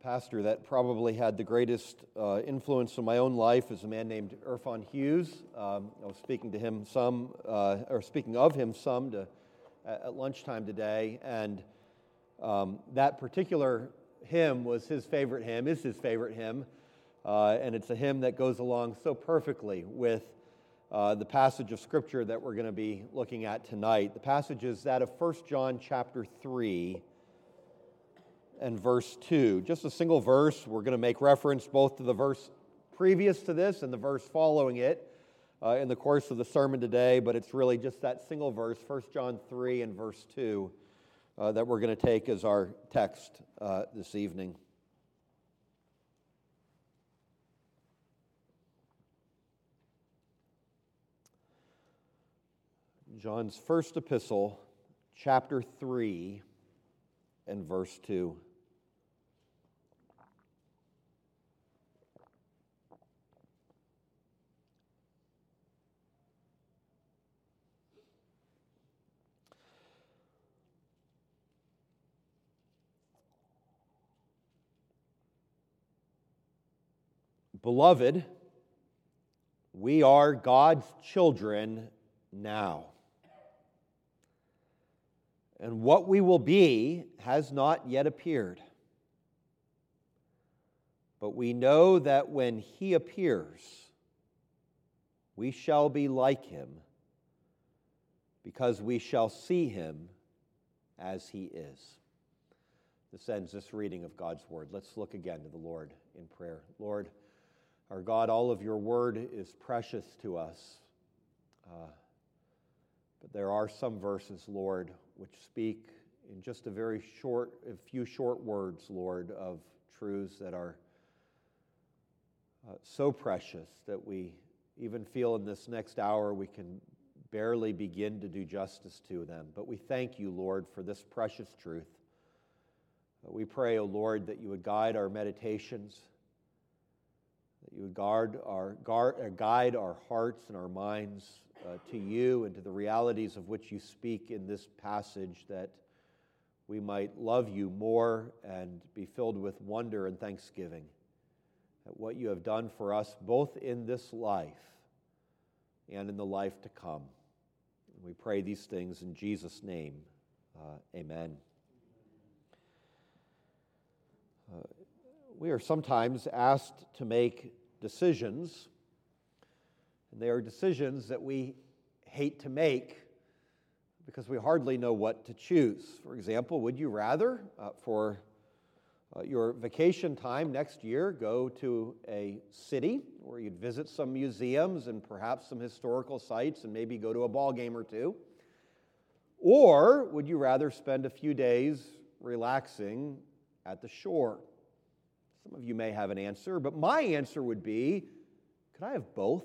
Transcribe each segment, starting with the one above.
pastor that probably had the greatest influence on my own life is a man named Irfan Hughes. I was speaking to him speaking of him some at lunchtime today, and that particular hymn was his favorite hymn, is his favorite hymn, and it's a hymn that goes along so perfectly with the passage of Scripture that we're going to be looking at tonight. The passage is that of 1 John chapter 3, and verse 2. Just a single verse. We're going to make reference both to the verse previous to this and the verse following it in the course of the sermon today, but it's really just that single verse, 1 John 3 and verse 2, that we're going to take as our text this evening. John's first epistle, chapter 3 and verse 2. Beloved, we are God's children now. And what we will be has not yet appeared. But we know that when He appears, we shall be like Him, because we shall see Him as He is. This ends this reading of God's Word. Let's look again to the Lord in prayer. Lord, our God, all of your word is precious to us. But there are some verses, Lord, which speak in just a few short words, Lord, of truths that are so precious that we even feel in this next hour we can barely begin to do justice to them. But we thank you, Lord, for this precious truth. We pray, O Lord, that you would guide our meditations, that you would guide our hearts and our minds to you and to the realities of which you speak in this passage, that we might love you more and be filled with wonder and thanksgiving at what you have done for us, both in this life and in the life to come. And we pray these things in Jesus' name. Amen. We are sometimes asked to make decisions, and they are decisions that we hate to make because we hardly know what to choose. For example, would you rather, for your vacation time next year, go to a city where you'd visit some museums and perhaps some historical sites and maybe go to a ball game or two? Or would you rather spend a few days relaxing at the shore? Some of you may have an answer, but my answer would be, could I have both?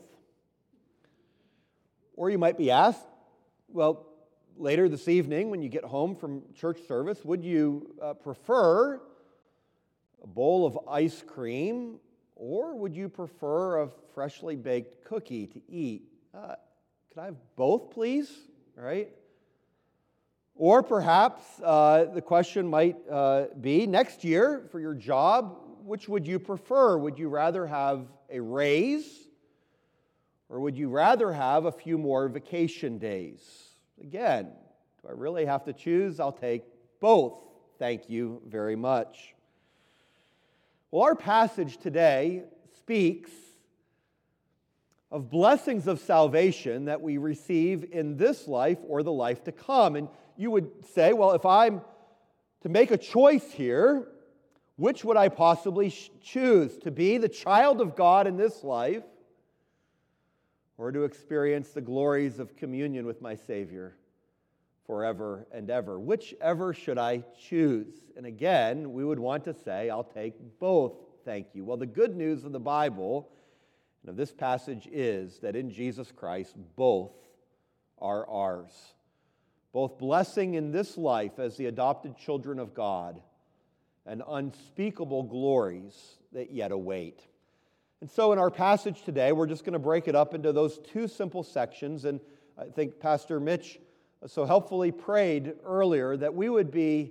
Or you might be asked, well, later this evening when you get home from church service, would you prefer a bowl of ice cream, or would you prefer a freshly baked cookie to eat? Could I have both, please? All right? Or perhaps the question might be, next year for your job, which would you prefer? Would you rather have a raise, or would you rather have a few more vacation days? Again, do I really have to choose? I'll take both. Thank you very much. Well, our passage today speaks of blessings of salvation that we receive in this life or the life to come. And you would say, well, if I'm to make a choice here, which would I possibly choose? To be the child of God in this life, or to experience the glories of communion with my Savior forever and ever? Whichever should I choose? And again, we would want to say, I'll take both, thank you. Well, the good news of the Bible and of this passage is that in Jesus Christ, both are ours. Both blessing in this life as the adopted children of God and unspeakable glories that yet await. And so in our passage today, we're just going to break it up into those two simple sections. And I think Pastor Mitch so helpfully prayed earlier that we would be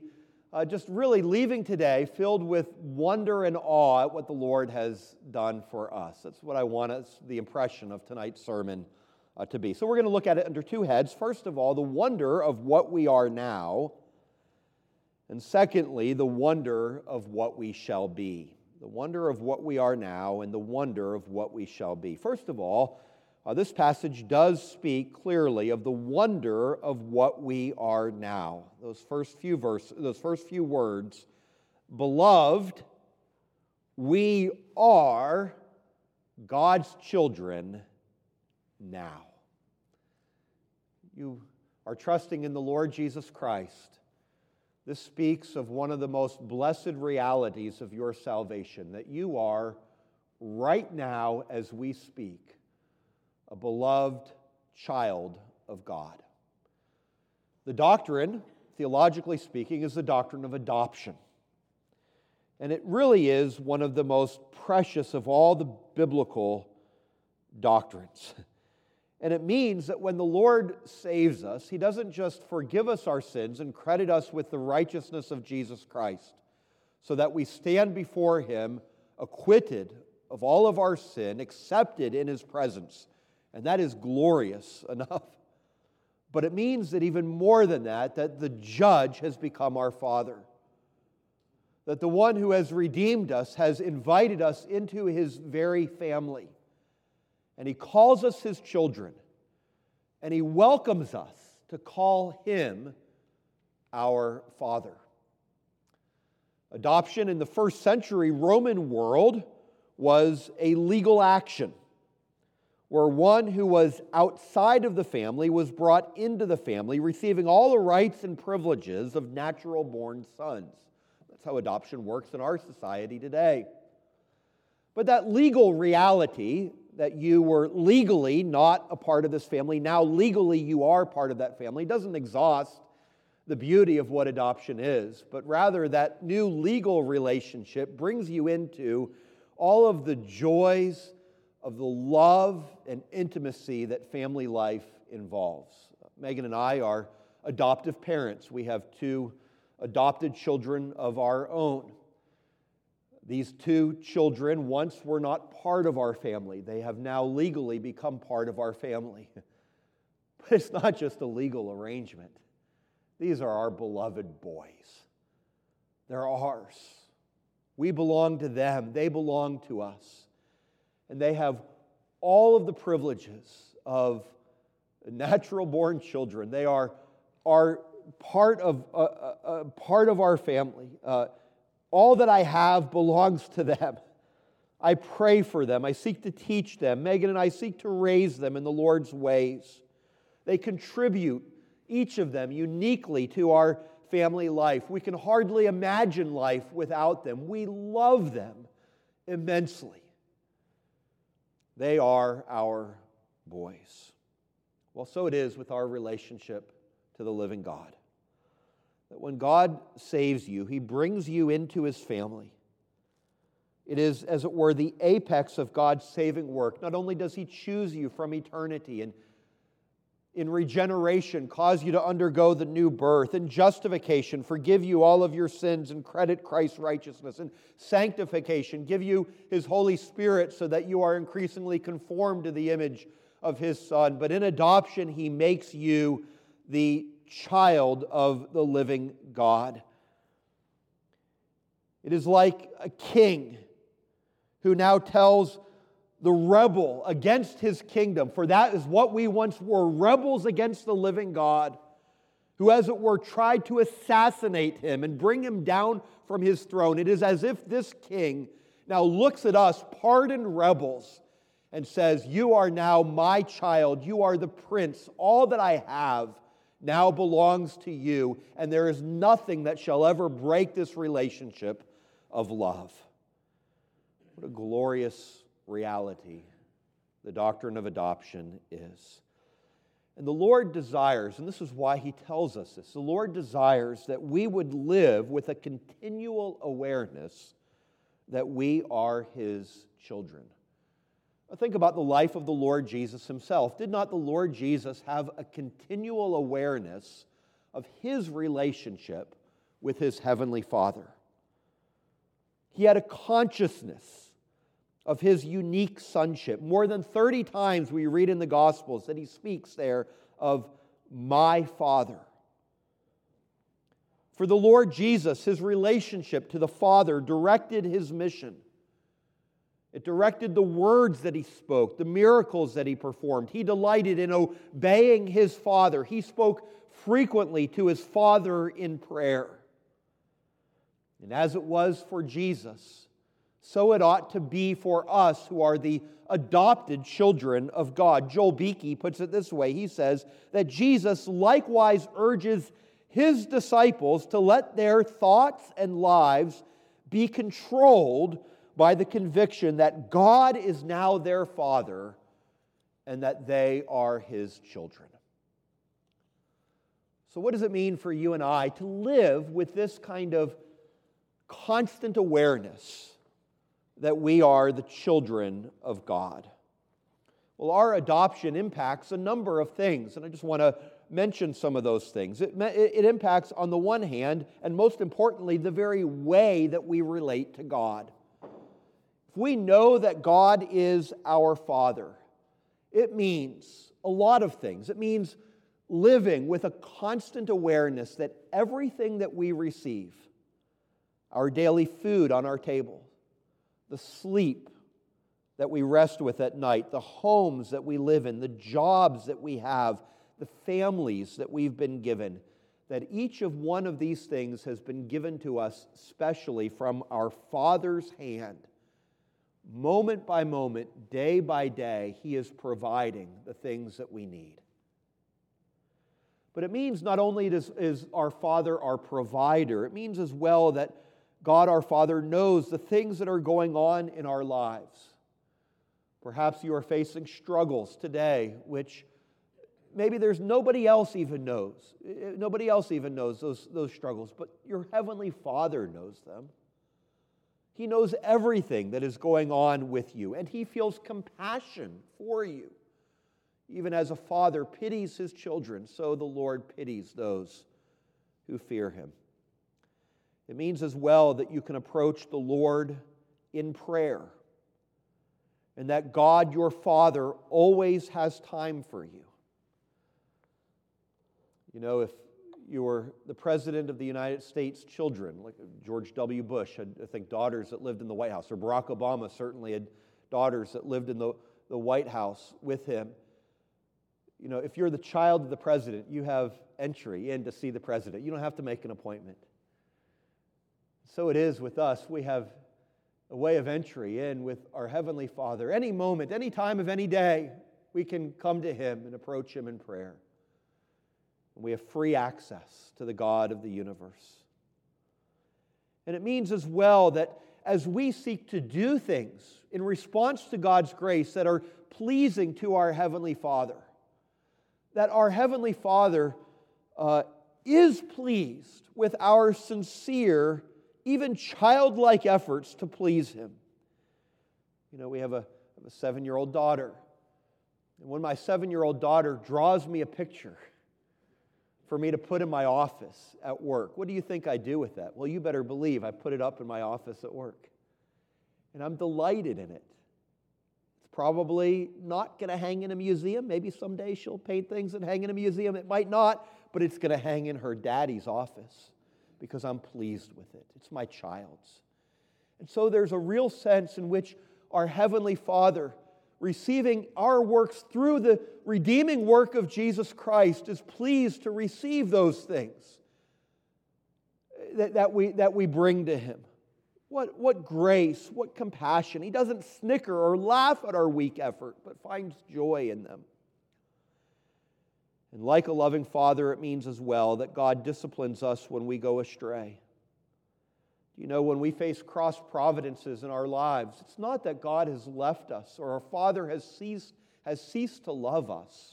just really leaving today filled with wonder and awe at what the Lord has done for us. That's what I want the impression of tonight's sermon to be. So we're going to look at it under two heads. First of all, the wonder of what we are now, and secondly, the wonder of what we shall be. The wonder of what we are now and the wonder of what we shall be. First of all, this passage does speak clearly of the wonder of what we are now. Those first few words, beloved, we are God's children now. You are trusting in the Lord Jesus Christ. This speaks of one of the most blessed realities of your salvation, that you are, right now as we speak, a beloved child of God. The doctrine, theologically speaking, is the doctrine of adoption. And it really is one of the most precious of all the biblical doctrines. And it means that when the Lord saves us, He doesn't just forgive us our sins and credit us with the righteousness of Jesus Christ, so that we stand before Him acquitted of all of our sin, accepted in His presence. And that is glorious enough. But it means that even more than that the judge has become our Father. That the one who has redeemed us has invited us into His very family. And He calls us His children. And He welcomes us to call Him our Father. Adoption in the first century Roman world was a legal action, where one who was outside of the family was brought into the family, receiving all the rights and privileges of natural-born sons. That's how adoption works in our society today. But that legal reality, that you were legally not a part of this family, now legally you are part of that family, doesn't exhaust the beauty of what adoption is, but rather that new legal relationship brings you into all of the joys of the love and intimacy that family life involves. Megan and I are adoptive parents. We have two adopted children of our own. These two children once were not part of our family. They have now legally become part of our family. But it's not just a legal arrangement. These are our beloved boys. They're ours. We belong to them. They belong to us. And they have all of the privileges of natural-born children. They are part of our family. All that I have belongs to them. I pray for them. I seek to teach them. Megan and I seek to raise them in the Lord's ways. They contribute, each of them, uniquely to our family life. We can hardly imagine life without them. We love them immensely. They are our boys. Well, so it is with our relationship to the living God. That when God saves you, He brings you into His family. It is, as it were, the apex of God's saving work. Not only does He choose you from eternity and in regeneration cause you to undergo the new birth, in justification forgive you all of your sins and credit Christ's righteousness, and sanctification give you His Holy Spirit so that you are increasingly conformed to the image of His Son. But in adoption, He makes you the child of the living God. It is like a king who now tells the rebel against his kingdom, for that is what we once were, rebels against the living God, who, as it were, tried to assassinate Him and bring Him down from His throne. It is as if this king now looks at us, pardoned rebels, and says, "You are now my child. You are the prince. All that I have now belongs to you, and there is nothing that shall ever break this relationship of love." What a glorious reality the doctrine of adoption is. And the Lord desires, and this is why He tells us this, the Lord desires that we would live with a continual awareness that we are His children. Now think about the life of the Lord Jesus Himself. Did not the Lord Jesus have a continual awareness of His relationship with his heavenly Father. He had a consciousness of his unique sonship. More than 30 times we read in the Gospels that he speaks there of my Father. For the Lord Jesus, his relationship to the Father directed his mission. It directed the words that he spoke, the miracles that he performed. He delighted in obeying his Father. He spoke frequently to his Father in prayer. And as it was for Jesus, so it ought to be for us who are the adopted children of God. Joel Beeke puts it this way. He says that Jesus likewise urges his disciples to let their thoughts and lives be controlled by the conviction that God is now their Father and that they are his children. So what does it mean for you and I to live with this kind of constant awareness that we are the children of God? Well, our adoption impacts a number of things, and I just want to mention some of those things. It impacts, on the one hand, and most importantly, the very way that we relate to God. If we know that God is our Father, it means a lot of things. It means living with a constant awareness that everything that we receive, our daily food on our table, the sleep that we rest with at night, the homes that we live in, the jobs that we have, the families that we've been given, that each of one of these things has been given to us specially from our Father's hand. Moment by moment, day by day, he is providing the things that we need. But it means not only is our Father our provider, it means as well that God our Father knows the things that are going on in our lives. Perhaps you are facing struggles today, which maybe there's nobody else even knows. Nobody else even knows those struggles, but your Heavenly Father knows them. He knows everything that is going on with you, and he feels compassion for you. Even as a father pities his children, so the Lord pities those who fear him. It means as well that you can approach the Lord in prayer, and that God, your Father, always has time for you. You know, if you were the President of the United States' children, like George W. Bush had, I think, daughters that lived in the White House, or Barack Obama certainly had daughters that lived in the White House with him. You know, if you're the child of the president, you have entry in to see the president. You don't have to make an appointment. So it is with us. We have a way of entry in with our Heavenly Father. Any moment, any time of any day, we can come to him and approach him in prayer. And we have free access to the God of the universe. And it means as well that as we seek to do things in response to God's grace that are pleasing to our Heavenly Father, that our Heavenly Father is pleased with our sincere, even childlike efforts to please him. You know, we have a 7-year-old daughter. And when my 7-year-old daughter draws me a picture for me to put in my office at work, what do you think I do with that? Well, you better believe I put it up in my office at work. And I'm delighted in it. It's probably not going to hang in a museum. Maybe someday she'll paint things and hang in a museum. It might not, but it's going to hang in her daddy's office because I'm pleased with it. It's my child's. And so there's a real sense in which our Heavenly Father, receiving our works through the redeeming work of Jesus Christ, is pleased to receive those things that we bring to him. What grace, what compassion. He doesn't snicker or laugh at our weak effort, but finds joy in them. And like a loving Father, it means as well that God disciplines us when we go astray. You know, when we face cross providences in our lives, it's not that God has left us or our Father has ceased to love us.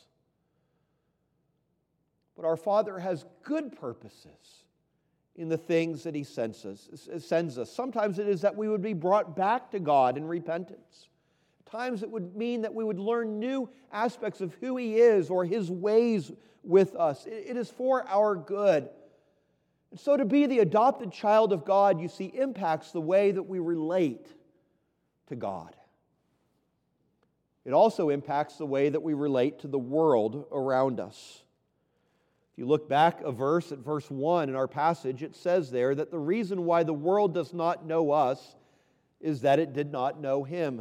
But our Father has good purposes in the things that he sends us. Sometimes it is that we would be brought back to God in repentance. At times it would mean that we would learn new aspects of who he is or his ways with us. It is for our good. And so to be the adopted child of God, you see, impacts the way that we relate to God. It also impacts the way that we relate to the world around us. If you look back a verse at verse 1 in our passage, it says there that the reason why the world does not know us is that it did not know Him.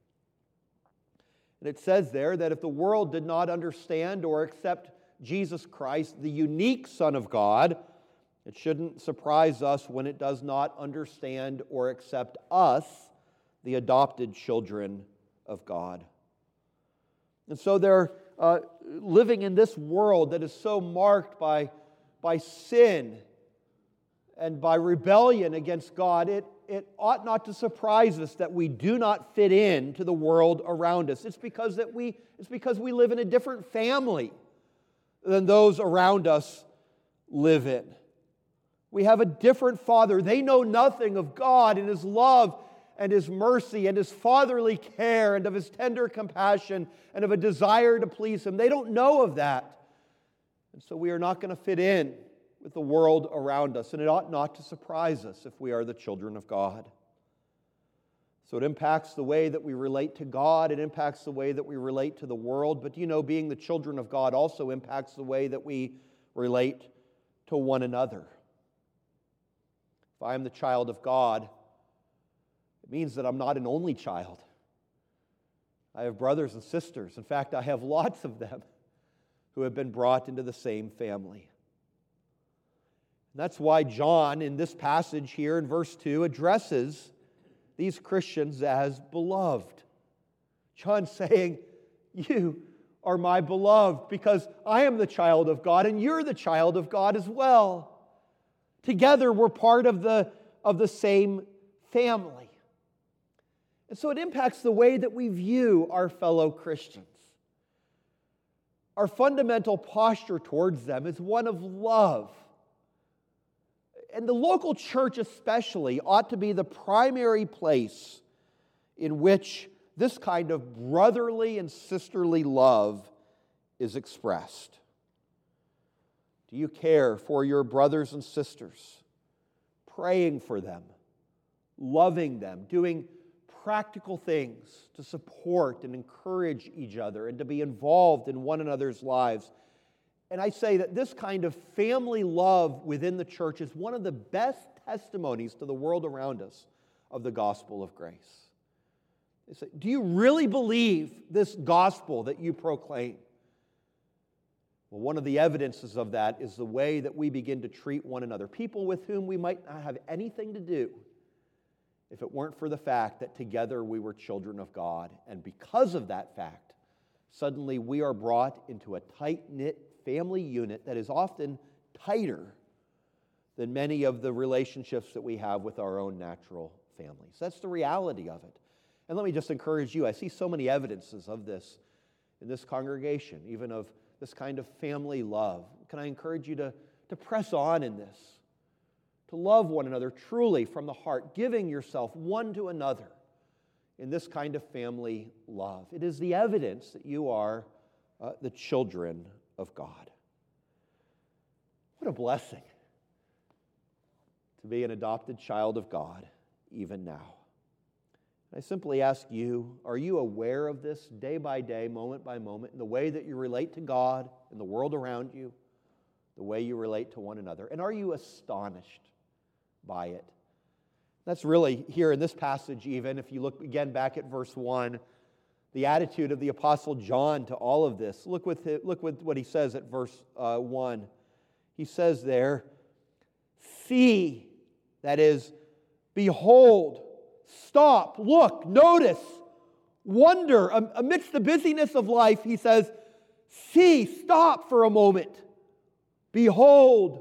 And it says there that if the world did not understand or accept Jesus Christ, the unique Son of God, it shouldn't surprise us when it does not understand or accept us, the adopted children of God. And so they're living in this world that is so marked by sin and by rebellion against God. It ought not to surprise us that we do not fit in to the world around us. It's because we live in a different family than those around us live in. We have a different Father. They know nothing of God and His love and His mercy and His fatherly care and of His tender compassion and of a desire to please Him. They don't know of that. And so we are not going to fit in with the world around us, and it ought not to surprise us if we are the children of God. So it impacts the way that we relate to God, it impacts the way that we relate to the world, but being the children of God also impacts the way that we relate to one another. If I am the child of God, it means that I'm not an only child. I have brothers and sisters. In fact, I have lots of them who have been brought into the same family. And that's why John, in this passage here in verse 2, addresses these Christians as beloved. John's saying, you are my beloved because I am the child of God and you're the child of God as well. Together we're part of the same family. And so it impacts the way that we view our fellow Christians. Our fundamental posture towards them is one of love. And the local church especially ought to be the primary place in which this kind of brotherly and sisterly love is expressed. Do you care for your brothers and sisters? Praying for them, loving them, doing practical things to support and encourage each other and to be involved in one another's lives. And I say that this kind of family love within the church is one of the best testimonies to the world around us of the gospel of grace. They say, do you really believe this gospel that you proclaim? Well, one of the evidences of that is the way that we begin to treat one another, people with whom we might not have anything to do if it weren't for the fact that together we were children of God. And because of that fact, suddenly we are brought into a tight-knit family unit that is often tighter than many of the relationships that we have with our own natural families. That's the reality of it. And let me just encourage you, I see so many evidences of this in this congregation, even of this kind of family love. Can I encourage you to press on in this, to love one another truly from the heart, giving yourself one to another in this kind of family love. It is the evidence that you are the children of God. What a blessing to be an adopted child of God even now. I simply ask you, are you aware of this day by day, moment by moment, in the way that you relate to God, in the world around you, the way you relate to one another? And are you astonished by it? That's really here in this passage even, if you look again back at verse 1, the attitude of the Apostle John to all of this. Look with what he says at verse 1. He says there, see, that is, behold, stop, look, notice, wonder. Amidst the busyness of life, he says, see, stop for a moment. Behold,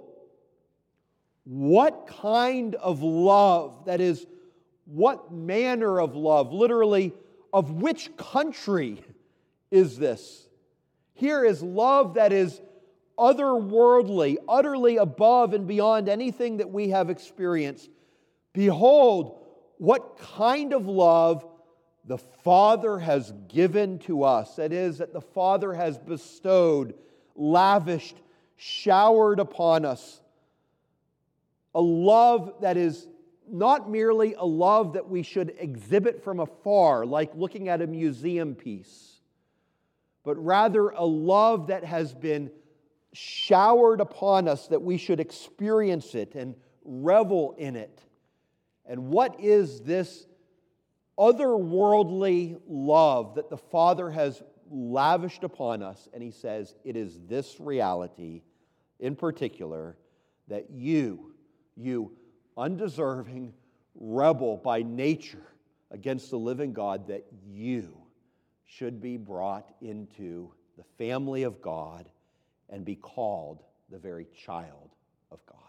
what kind of love, that is, what manner of love, literally, of which country is this? Here is love that is otherworldly, utterly above and beyond anything that we have experienced. Behold, what kind of love the Father has given to us. That is, that the Father has bestowed, lavished, showered upon us. a love that is not merely a love that we should exhibit from afar, like looking at a museum piece, but rather a love that has been showered upon us, that we should experience it and revel in it. And what is this otherworldly love that the Father has lavished upon us? And he says, it is this reality in particular that you undeserving rebel by nature against the living God, that you should be brought into the family of God and be called the very child of God.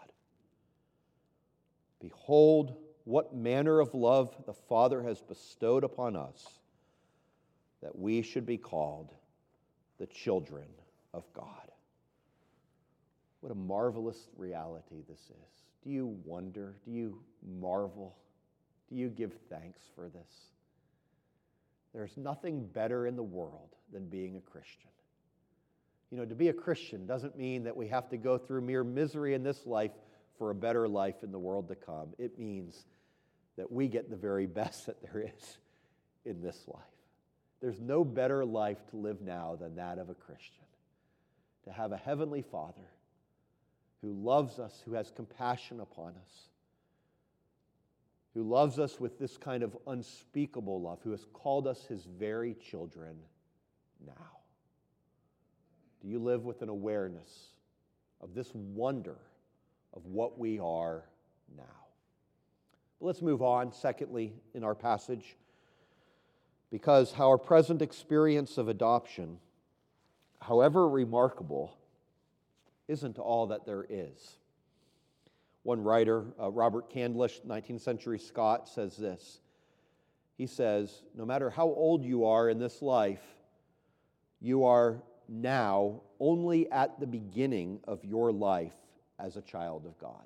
Behold, what manner of love the Father has bestowed upon us, that we should be called the children of God. What a marvelous reality this is. Do you wonder? Do you marvel? Do you give thanks for this? There's nothing better in the world than being a Christian. You know, to be a Christian doesn't mean that we have to go through mere misery in this life for a better life in the world to come. It means that we get the very best that there is in this life. There's no better life to live now than that of a Christian. To have a heavenly Father who loves us, who has compassion upon us, who loves us with this kind of unspeakable love, who has called us his very children now. Do you live with an awareness of this wonder of what we are now? But let's move on, secondly, in our passage, because our present experience of adoption, however remarkable, isn't all that there is. One writer, Robert Candlish, 19th century Scot, says this. He says, no matter how old you are in this life, you are now only at the beginning of your life as a child of God.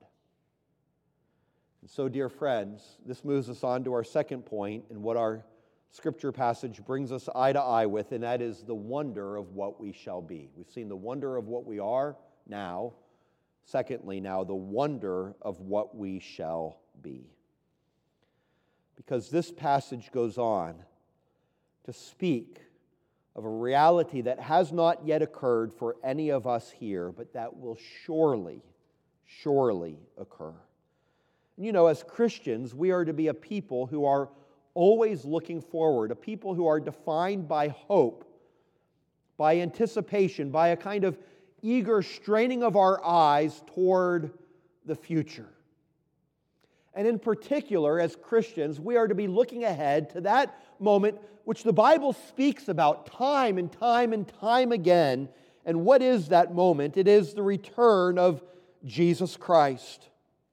And so, dear friends, this moves us on to our second point in what our scripture passage brings us eye to eye with, and that is the wonder of what we shall be. We've seen the wonder of what we are now. Secondly, now, the wonder of what we shall be. Because this passage goes on to speak of a reality that has not yet occurred for any of us here, but that will surely occur. And you know, as Christians, we are to be a people who are always looking forward, a people who are defined by hope, by anticipation, by a kind of eager straining of our eyes toward the future. And in particular, as Christians, we are to be looking ahead to that moment which the Bible speaks about time and time and time again. And what is that moment? It is the return of Jesus Christ.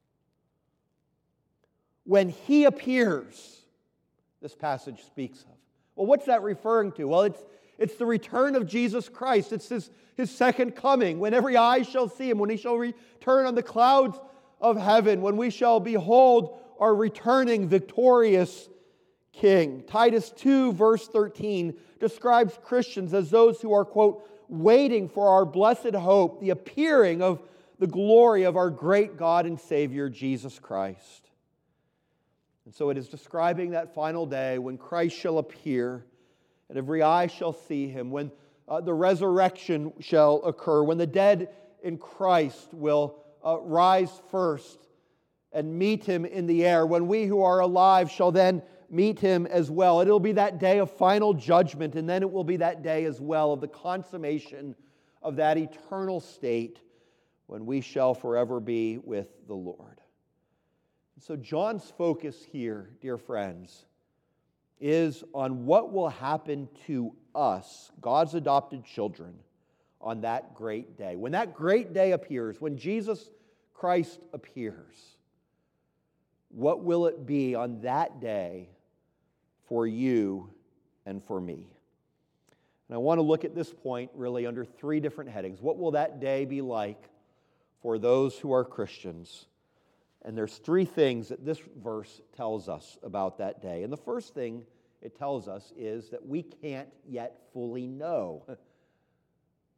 When He appears, this passage speaks of. Well, what's that referring to? Well, it's the return of Jesus Christ. It's His second coming, when every eye shall see Him, when He shall return on the clouds of heaven, when we shall behold our returning victorious King. Titus 2, verse 13, describes Christians as those who are, quote, waiting for our blessed hope, the appearing of the glory of our great God and Savior, Jesus Christ. And so it is describing that final day when Christ shall appear and every eye shall see Him, when the resurrection shall occur, when the dead in Christ will rise first and meet Him in the air, when we who are alive shall then meet Him as well. It'll be that day of final judgment, and then it will be that day as well of the consummation of that eternal state when we shall forever be with the Lord. So John's focus here, dear friends, is on what will happen to us, God's adopted children, on that great day. When that great day appears, when Jesus Christ appears, what will it be on that day for you and for me? And I want to look at this point really under three different headings. What will that day be like for those who are Christians? And there's three things that this verse tells us about that day. And the first thing it tells us is that we can't yet fully know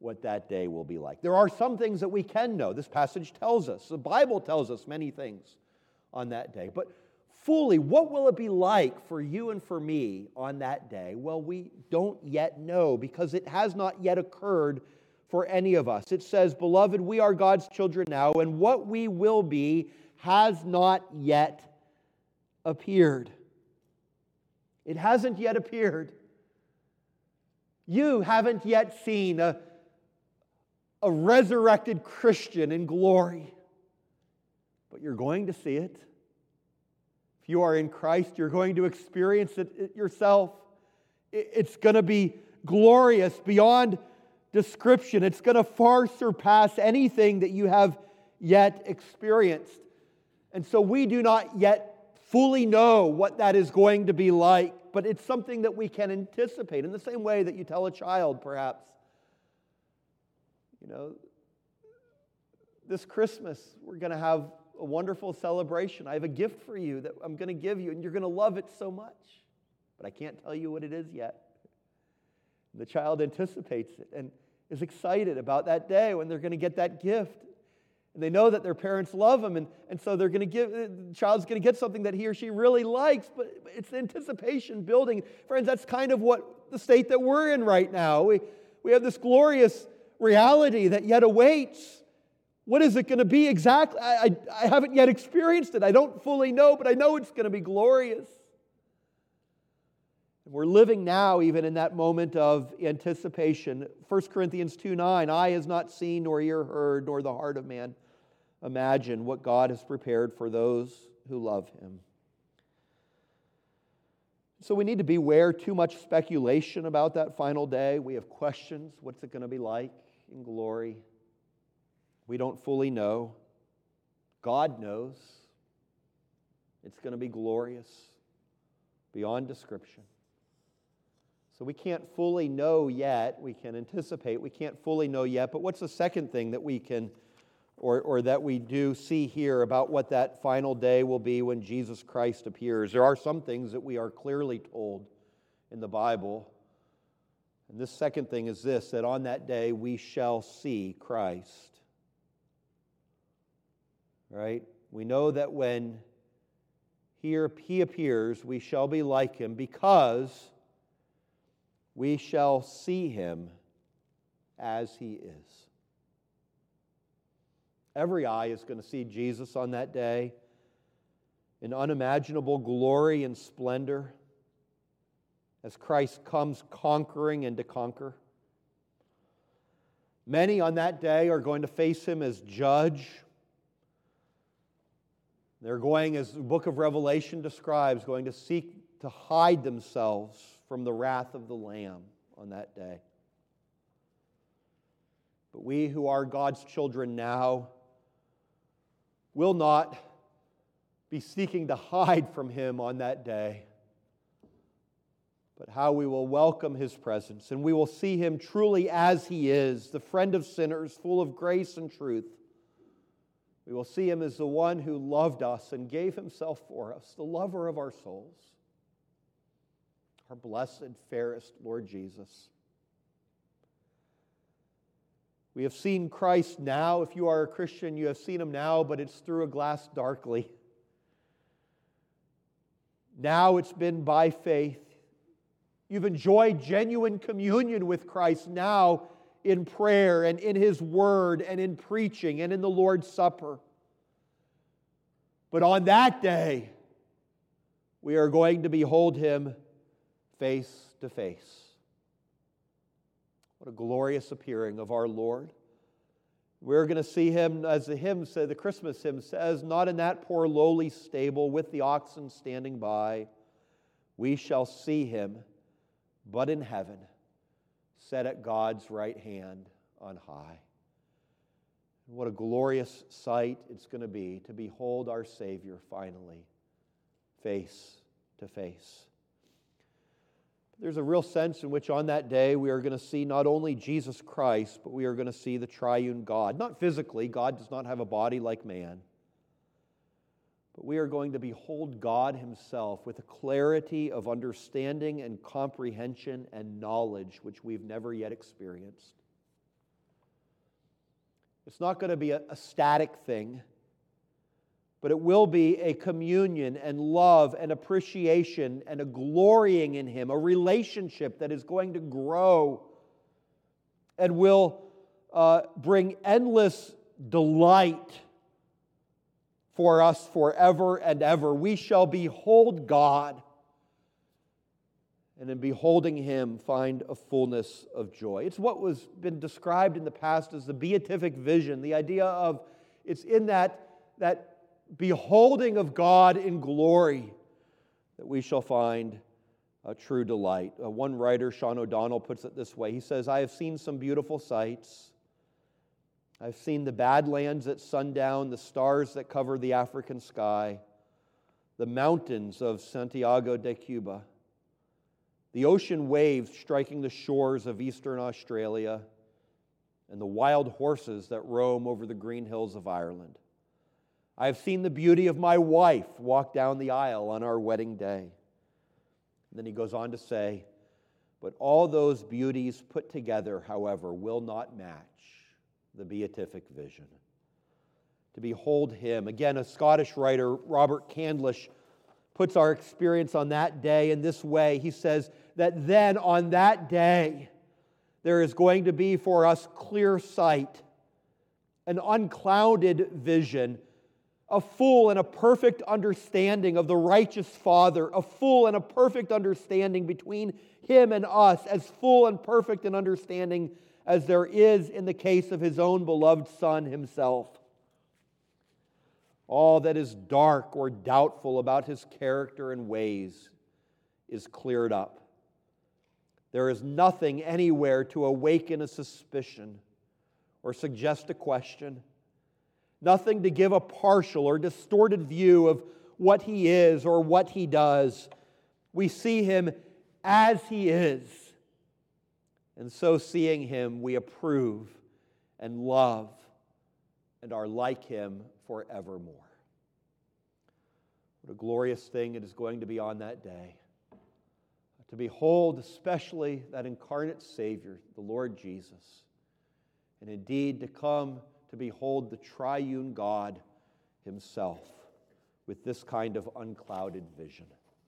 what that day will be like. There are some things that we can know. This passage tells us, the Bible tells us many things on that day. But fully, what will it be like for you and for me on that day? Well, we don't yet know because it has not yet occurred for any of us. It says, "Beloved, we are God's children now, and what we will be has not yet appeared." It hasn't yet appeared. You haven't yet seen a resurrected Christian in glory, but you're going to see it. If you are in Christ, you're going to experience it yourself. It's going to be glorious beyond description. It's going to far surpass anything that you have yet experienced. And so we do not yet fully know what that is going to be like, but it's something that we can anticipate in the same way that you tell a child, perhaps, this Christmas we're going to have a wonderful celebration. I have a gift for you that I'm going to give you, and you're going to love it so much. But I can't tell you what it is yet. The child anticipates it and is excited about that day when they're going to get that gift. And they know that their parents love them, and so the child's going to get something that he or she really likes, but it's anticipation building. Friends, that's kind of what the state that we're in right now. We have this glorious reality that yet awaits. What is it going to be exactly? I haven't yet experienced it. I don't fully know, but I know it's going to be glorious. And we're living now even in that moment of anticipation. 1 Corinthians 2:9, "Eye has not seen, nor ear heard, nor the heart of man imagine what God has prepared for those who love Him." So we need to beware too much speculation about that final day. We have questions. What's it going to be like in glory? We don't fully know. God knows. It's going to be glorious beyond description. So we can't fully know yet. We can anticipate. We can't fully know yet. But what's the second thing that we can, or that we do see here about what that final day will be when Jesus Christ appears? There are some things that we are clearly told in the Bible. And this second thing is this, that on that day we shall see Christ. Right? We know that when He appears, we shall be like Him because we shall see Him as He is. Every eye is going to see Jesus on that day in unimaginable glory and splendor as Christ comes conquering and to conquer. Many on that day are going to face Him as judge. They're going, as the book of Revelation describes, going to seek to hide themselves from the wrath of the Lamb on that day. But we who are God's children now will not be seeking to hide from Him on that day, but how we will welcome His presence, and we will see Him truly as He is, the friend of sinners, full of grace and truth. We will see Him as the one who loved us and gave Himself for us, the lover of our souls, our blessed, fairest Lord Jesus. We have seen Christ now. If you are a Christian, you have seen Him now, but it's through a glass darkly. Now it's been by faith. You've enjoyed genuine communion with Christ now in prayer and in His Word and in preaching and in the Lord's Supper. But on that day, we are going to behold Him face to face. What a glorious appearing of our Lord. We're going to see Him, as the hymn said, the Christmas hymn says, not in that poor lowly stable with the oxen standing by. We shall see Him, but in heaven, set at God's right hand on high. What a glorious sight it's going to be to behold our Savior finally, face to face. There's a real sense in which on that day we are going to see not only Jesus Christ, but we are going to see the triune God. Not physically, God does not have a body like man. But we are going to behold God Himself with a clarity of understanding and comprehension and knowledge which we've never yet experienced. It's not going to be a static thing, but it will be a communion and love and appreciation and a glorying in Him, a relationship that is going to grow and will bring endless delight for us forever and ever. We shall behold God, and in beholding Him find a fullness of joy. It's what was been described in the past as the beatific vision, the idea of it's in that beholding of God in glory that we shall find a true delight. One writer, Sean O'Donnell, puts it this way. He says, "I have seen some beautiful sights. I've seen the Badlands at sundown, the stars that cover the African sky, the mountains of Santiago de Cuba, the ocean waves striking the shores of eastern Australia, and the wild horses that roam over the green hills of Ireland. I have seen the beauty of my wife walk down the aisle on our wedding day." And then he goes on to say, "But all those beauties put together, however, will not match the beatific vision." To behold Him. Again, a Scottish writer, Robert Candlish, puts our experience on that day in this way. He says that then on that day, there is going to be for us clear sight, an unclouded vision, a full and a perfect understanding of the righteous Father, a full and a perfect understanding between Him and us, as full and perfect an understanding as there is in the case of His own beloved Son Himself. All that is dark or doubtful about His character and ways is cleared up. There is nothing anywhere to awaken a suspicion or suggest a question. Nothing to give a partial or distorted view of what He is or what He does. We see Him as He is. And so seeing Him, we approve and love and are like Him forevermore. What a glorious thing it is going to be on that day. To behold especially that incarnate Savior, the Lord Jesus. And indeed to come to behold the triune God Himself with this kind of unclouded vision.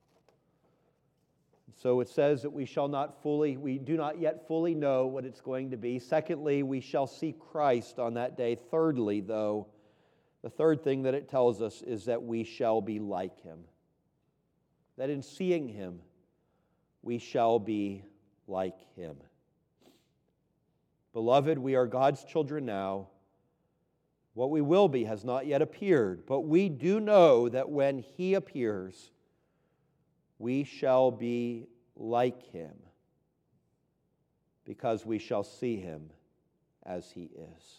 So it says that we do not yet fully know what it's going to be. Secondly, we shall see Christ on that day. Thirdly, though, the third thing that it tells us is that we shall be like Him. That in seeing Him, we shall be like Him. Beloved, we are God's children now. What we will be has not yet appeared, but we do know that when He appears, we shall be like Him, because we shall see Him as He is.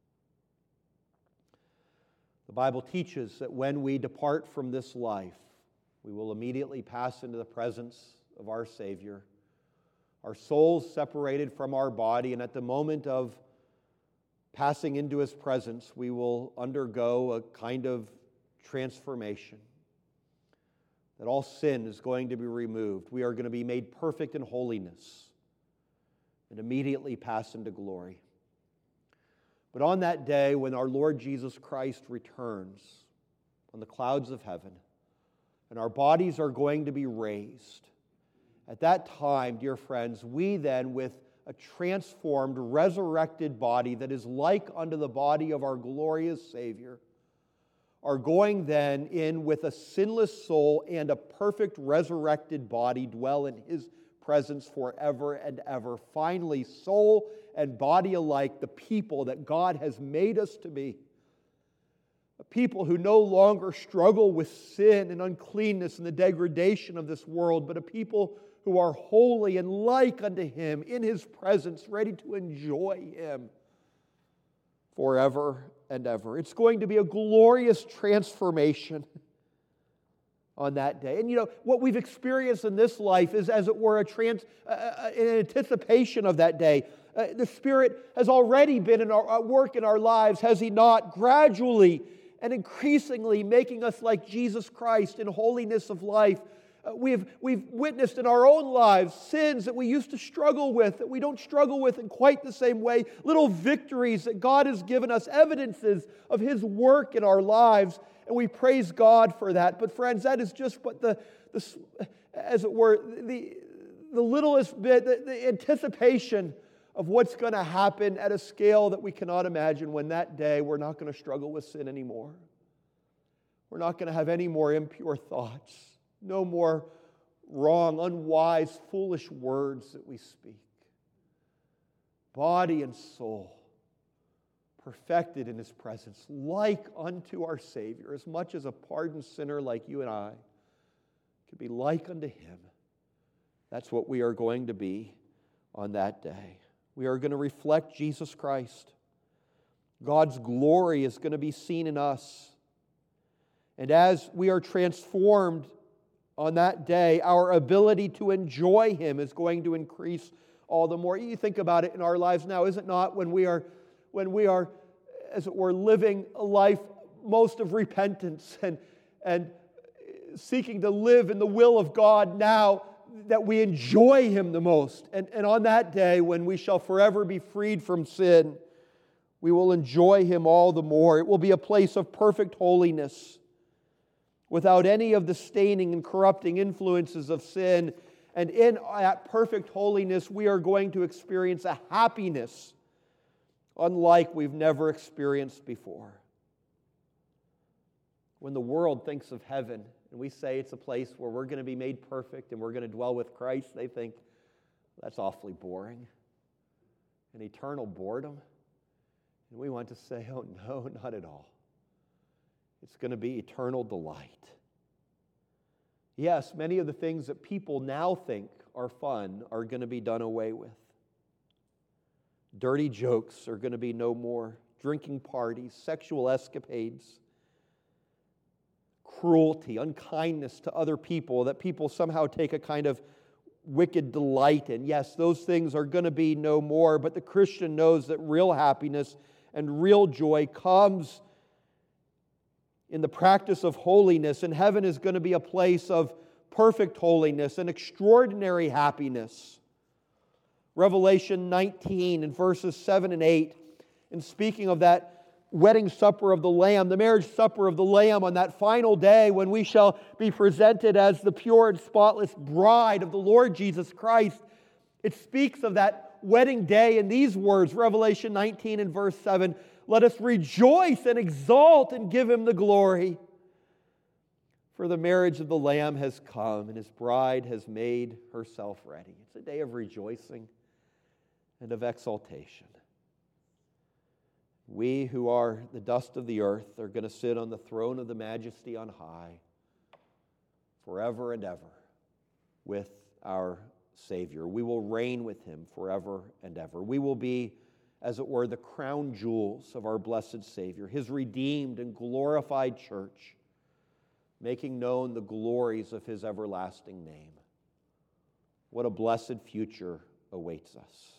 The Bible teaches that when we depart from this life, we will immediately pass into the presence of our Savior. Our souls separated from our body, and at the moment of passing into His presence, we will undergo a kind of transformation. That all sin is going to be removed. We are going to be made perfect in holiness and immediately pass into glory. But on that day when our Lord Jesus Christ returns on the clouds of heaven and our bodies are going to be raised, at that time, dear friends, we then with a transformed, resurrected body that is like unto the body of our glorious Savior, are going then in with a sinless soul and a perfect resurrected body dwell in His presence forever and ever. Finally, soul and body alike, the people that God has made us to be. A people who no longer struggle with sin and uncleanness and the degradation of this world, but a people who are holy and like unto Him in His presence, ready to enjoy Him forever and ever. It's going to be a glorious transformation on that day. And what we've experienced in this life is, as it were, an anticipation of that day. The Spirit has already been at work in our lives, has He not? Gradually and increasingly making us like Jesus Christ in holiness of life, We've witnessed in our own lives sins that we used to struggle with, that we don't struggle with in quite the same way, little victories that God has given us, evidences of His work in our lives, and we praise God for that. But friends, that is just what as it were, the littlest bit, the anticipation of what's going to happen at a scale that we cannot imagine when that day we're not going to struggle with sin anymore. We're not going to have any more impure thoughts, no more wrong, unwise, foolish words that we speak. Body and soul perfected in His presence, like unto our Savior, as much as a pardoned sinner like you and I could be like unto Him. That's what we are going to be on that day. We are going to reflect Jesus Christ. God's glory is going to be seen in us. And as we are transformed on that day, our ability to enjoy Him is going to increase all the more. You think about it in our lives now, is it not, when we are, as it were, living a life most of repentance and seeking to live in the will of God now, that we enjoy Him the most. And on that day, when we shall forever be freed from sin, we will enjoy Him all the more. It will be a place of perfect holiness, without any of the staining and corrupting influences of sin. And in that perfect holiness, we are going to experience a happiness unlike we've never experienced before. When the world thinks of heaven, and we say it's a place where we're going to be made perfect and we're going to dwell with Christ, they think that's awfully boring, an eternal boredom. And we want to say, oh no, not at all. It's going to be eternal delight. Yes, many of the things that people now think are fun are going to be done away with. Dirty jokes are going to be no more. Drinking parties, sexual escapades, cruelty, unkindness to other people that people somehow take a kind of wicked delight in. Yes, those things are going to be no more, but the Christian knows that real happiness and real joy comes in the practice of holiness, and heaven is going to be a place of perfect holiness and extraordinary happiness. Revelation 19 and verses 7 and 8, in speaking of that wedding supper of the Lamb, the marriage supper of the Lamb on that final day when we shall be presented as the pure and spotless bride of the Lord Jesus Christ, it speaks of that wedding day in these words, Revelation 19 and verse 7, let us rejoice and exalt and give Him the glory. For the marriage of the Lamb has come, and His bride has made herself ready. It's a day of rejoicing and of exaltation. We who are the dust of the earth are going to sit on the throne of the Majesty on high forever and ever with our Savior. We will reign with Him forever and ever. We will be, as it were, the crown jewels of our blessed Savior, His redeemed and glorified church, making known the glories of His everlasting name. What a blessed future awaits us.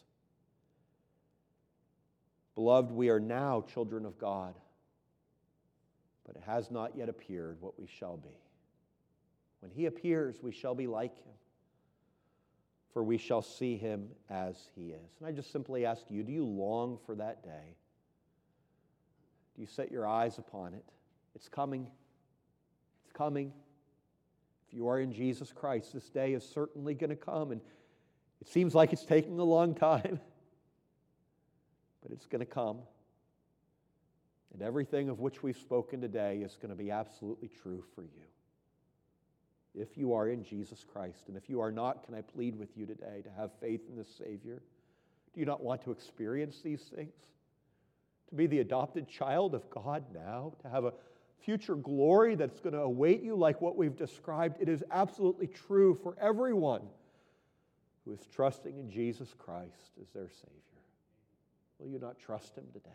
Beloved, we are now children of God, but it has not yet appeared what we shall be. When He appears, we shall be like Him, for we shall see Him as He is. And I just simply ask you, do you long for that day? Do you set your eyes upon it? It's coming. It's coming. If you are in Jesus Christ, this day is certainly going to come, and it seems like it's taking a long time, but it's going to come. And everything of which we've spoken today is going to be absolutely true for you, if you are in Jesus Christ. And if you are not, can I plead with you today to have faith in this Savior? Do you not want to experience these things? To be the adopted child of God now? To have a future glory that's going to await you like what we've described? It is absolutely true for everyone who is trusting in Jesus Christ as their Savior. Will you not trust Him today?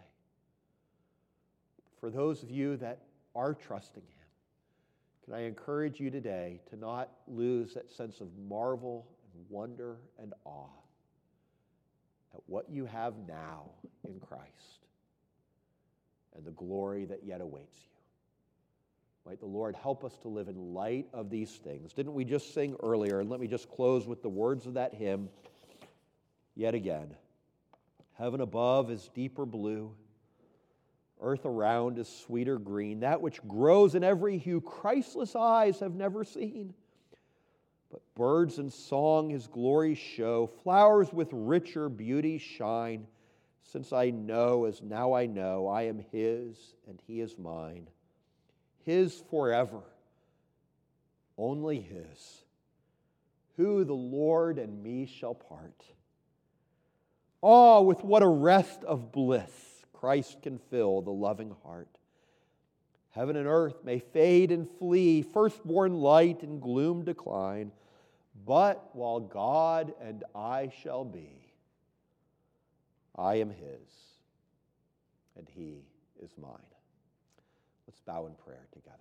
For those of you that are trusting Him, can I encourage you today to not lose that sense of marvel and wonder and awe at what you have now in Christ and the glory that yet awaits you. Might the Lord help us to live in light of these things. Didn't we just sing earlier? And let me just close with the words of that hymn yet again. Heaven above is deeper blue. Earth around is sweeter green. That which grows in every hue Christless eyes have never seen. But birds in song His glory show. Flowers with richer beauty shine. Since I know, as now I know, I am His and He is mine. His forever, only His, who the Lord and me shall part. Ah, with what a rest of bliss Christ can fill the loving heart. Heaven and earth may fade and flee, firstborn light and gloom decline, but while God and I shall be, I am His, and He is mine. Let's bow in prayer together.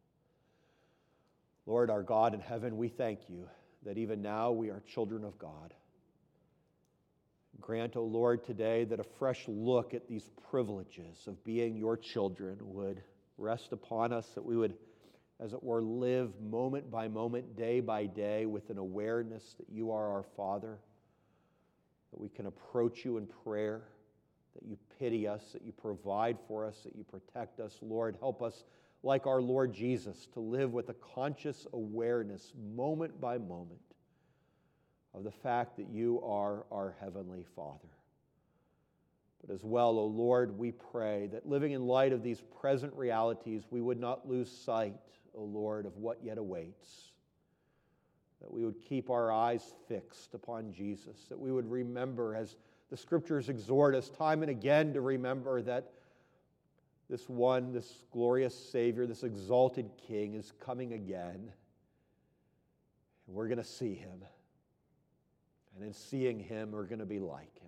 Lord, our God in heaven, we thank You that even now we are children of God. Grant, O Lord, today that a fresh look at these privileges of being Your children would rest upon us, that we would, as it were, live moment by moment, day by day with an awareness that You are our Father, that we can approach You in prayer, that You pity us, that You provide for us, that You protect us. Lord, help us, like our Lord Jesus, to live with a conscious awareness, moment by moment, of the fact that You are our Heavenly Father. But as well, O Lord, we pray that living in light of these present realities, we would not lose sight, O Lord, of what yet awaits. That we would keep our eyes fixed upon Jesus, that we would remember, as the Scriptures exhort us time and again to remember, that this one, this glorious Savior, this exalted King is coming again. And we're going to see Him. And in seeing Him, we're going to be like Him.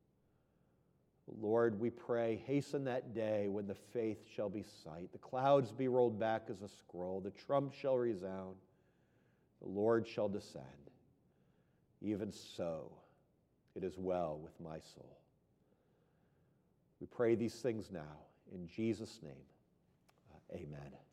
Lord, we pray, hasten that day when the faith shall be sight, the clouds be rolled back as a scroll, the trump shall resound, the Lord shall descend. Even so, it is well with my soul. We pray these things now in Jesus' name. Amen.